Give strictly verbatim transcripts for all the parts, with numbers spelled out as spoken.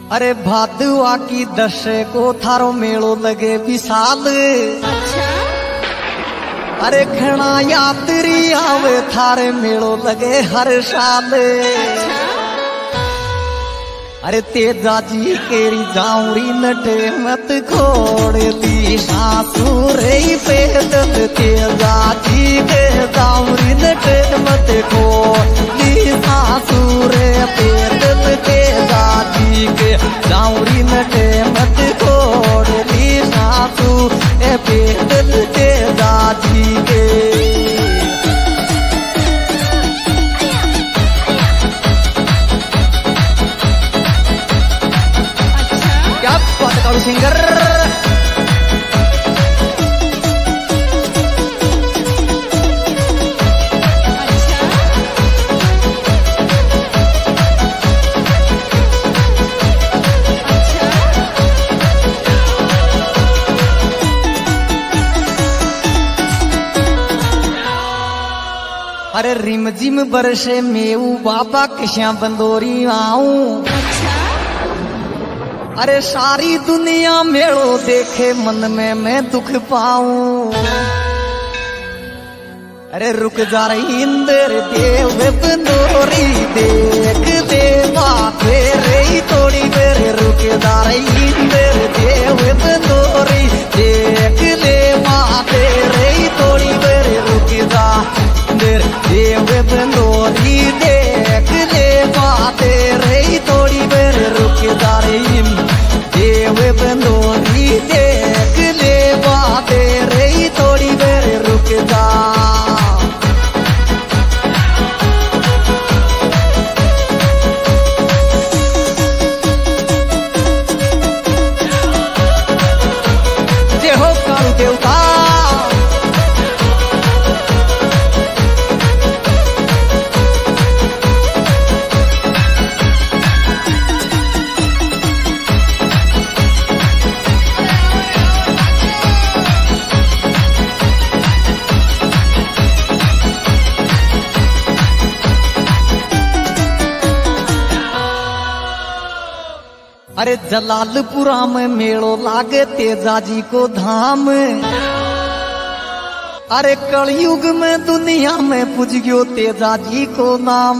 अरे भादुआ की दश को थारो मेलो लगे विशाल। अच्छा। अरे घना यात्री आवे थारे मेलो लगे हर साल। अच्छा। अरे तेजा जी केरी जाऊरी नटे मत खोड़ दी सासुरे पैदल तेजा जी के जाऊरी नटे मत खोड़ दी सासुरे पैदल तेजा जी के जाऊरी नटे मत खोड़ दी सासू ए पैदल तेजा जी के। सिंगर अरे रिम जिम बरसे मेऊ बाबा किस्या बंदोरी आऊं। अरे सारी दुनिया मेलो देखे मन में मैं दुख पाऊं। अरे रुक जा रही इंद्र देव बंदोरी देख देवा तेरे थोड़ी देर रुक जा रही इंद्र देव बंदोरी देख देवा तेरे थोड़ी देर रुक जा देर देव बंदोरी देख देवा तेरे थोड़ी देर रुक जा रही देव बंदोरी देख देवा तेरे थोड़ी देर रुक जा। जय हो काल देवता। अरे जलालपुरा में मेलो लागे तेजा जी को धाम। अरे कलयुग में दुनिया में पूज गयो तेजा जी को नाम।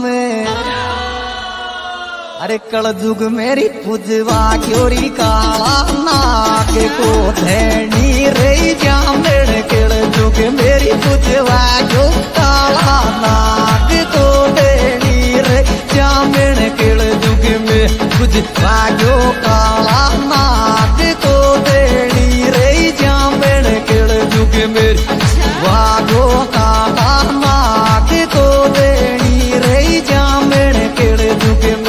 अरे कलयुग मेरी पूजवा ग्योरी काला नाग को धैनी रे जामेड़ कलयुग मेरी पूजवा ग्यो काला नाग को धैनी रे जामेड़ कलयुग में पूजवा ग्यो काला नाग को धैनी रे जामेड़ कलयुग में वागो काला नाग को धैनी रे जामेड़ कलयुग में।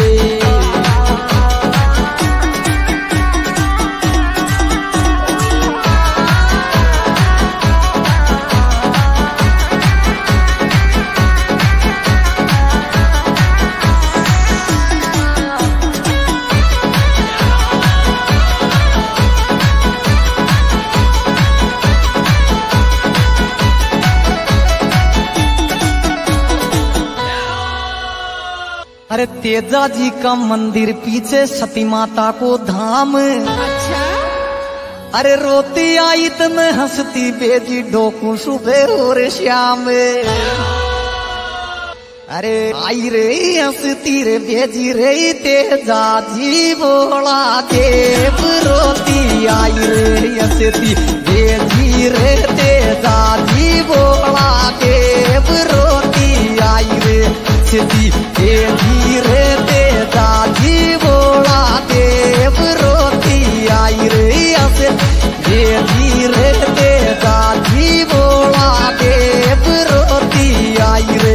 अरे तेजा जी का मंदिर पीछे सती माता को धाम। अच्छा। अरे रोती आई तन हंसती बेजी डोकू सुबह और श्याम। अरे आई रे हंसती रे बेजी रे तेजा जी बोला देव रोती आई रे हंसती बेजी रे तेजा जी बोला देव रोती आई रे हंसती बेजी रे तेजा जी बोला देव रोती आई रे हंसती बेजी रे तेजा जी बोला देव रोती आई रे।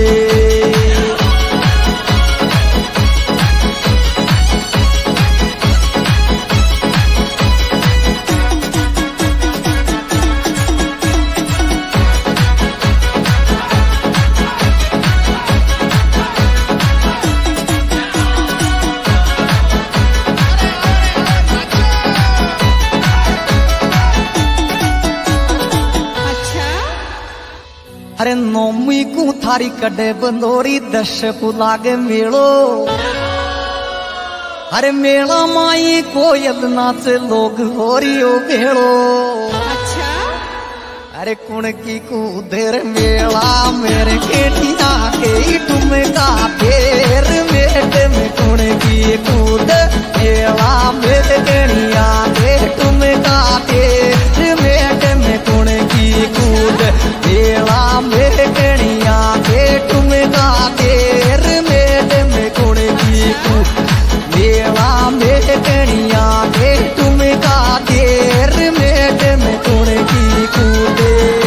अरे नौमी को थारी कड़े बंदोरी दश को लागे मेलो। अरे मेला माई कोयल नाच लोग हो रियो भेड़ो। अच्छा अरे कुण की कूदर मेला मेरे केटिया के ठुमका फेर मेट में कुण की कूद मेला मेरे केटिया के ठुमका फेर मेट में कुण की कूद मेला मेरे केटिया के ठुमका फेर मेट में कुण की कूद मेला मेरे केटिया के ठुमका फेर मेट में कुण की कूद।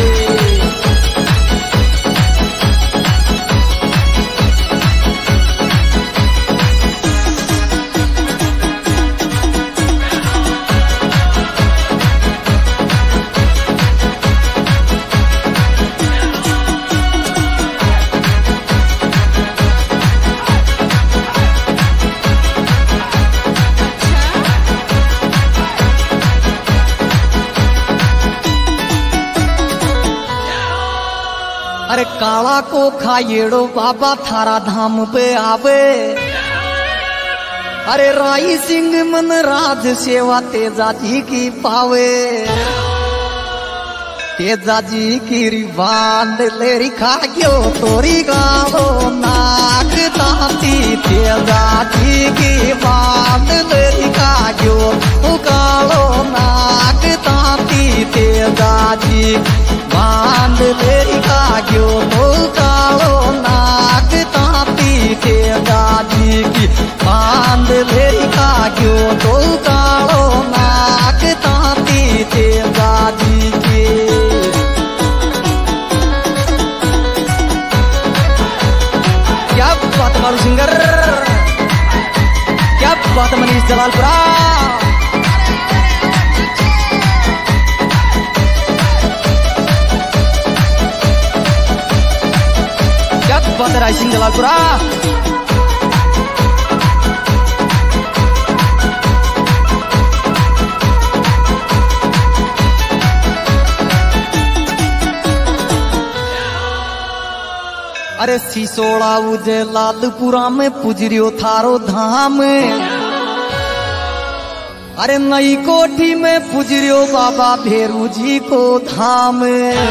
अरे काला को खाएड़ो बाबा थारा धाम पे आवे। अरे राई सिंह मन राज सेवा तेजा जी की पावे। तेजा जी की रिवांड लेरी खाग्यो तोरी गालो नाग ताती तेजा जी की बांड लेरी खाग्यो गालो नाग ताती तेजा जी बांध लेरी खाग्यो तो कालो नाग ताती तेजा जी की बांध लेरी खाग्यो तो कालो नाग ताती तेजा जी की। क्या बात मारू सिंगर, क्या बात मनीष जलालपुरा। बात राय सिंह जलालपुरा। अरे सिसोड़ा उजे लालपुरा में पुजरियो थारो धाम। अरे नई कोठी में पुजरियो बाबा भेरू जी को धाम।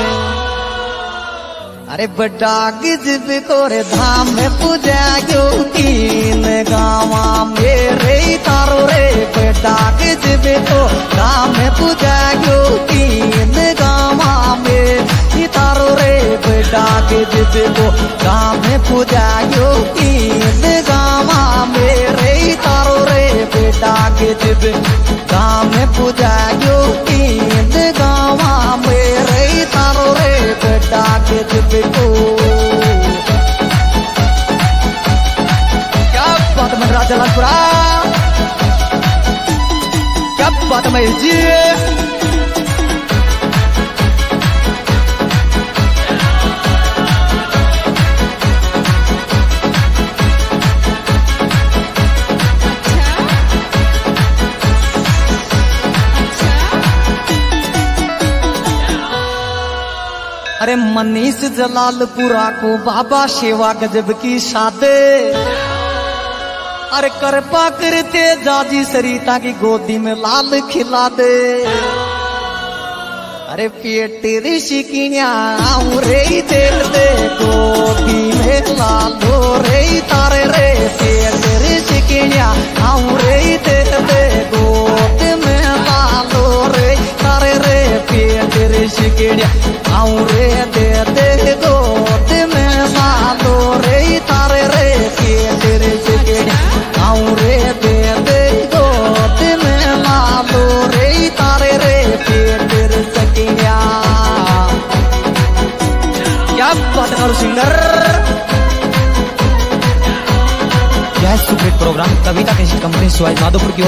अरे बड़ा गिजब कोरे धाम में पूजा क्यों तीन गावा मेरे तारो रे बड़ा गिजब को धाम में पूजा क्यों तीन गावा मेरे तारो रे बड़ा गिजब को धाम में पूजा क्यों तीन गावा मेरे तारो रे बड़ा गिजब धाम में पूजा क्यों तीन गावा मेरे तारो रे बड़ा गिजब को। क्या बात है राजा जलालपुरा, क्या बात है महेश जी। अरे मनीष जलालपुरा को बाबा सेवा गजब की सादे। अरे कृपा करते जाजी सरिता की गोदी में लाल खिला दे। अरे पेट ऋषिकिया रे तेल दे गोदी में लालो रे तारे रे पेट ऋषिकिया रे तेल दे गोद में लालो रे तारे रे पेट ऋषिकिया रे दे दे गोद में लालो रे तारे रे पेट ऋषिकिया रे दे दे गोद में लालो रे तारे रे पेट ऋषिकिया। क्या बात करो सिंगर। यह superhit program Kavita cassette company सुहाई माधोपुर की